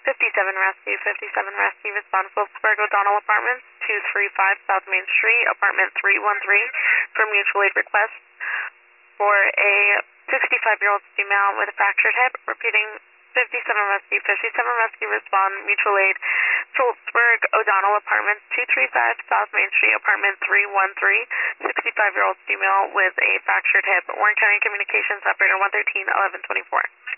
Rescue, 57 Rescue, respond Phillipsburg O'Donnell Apartments, 235 South Main Street, apartment 313, for mutual aid request for a 65-year-old female with a fractured hip. Repeating, 57 Rescue, respond mutual aid, Phillipsburg O'Donnell Apartments, 235 South Main Street, apartment 313, 65-year-old female with a fractured hip. Warren County Communications, operator 113-1124.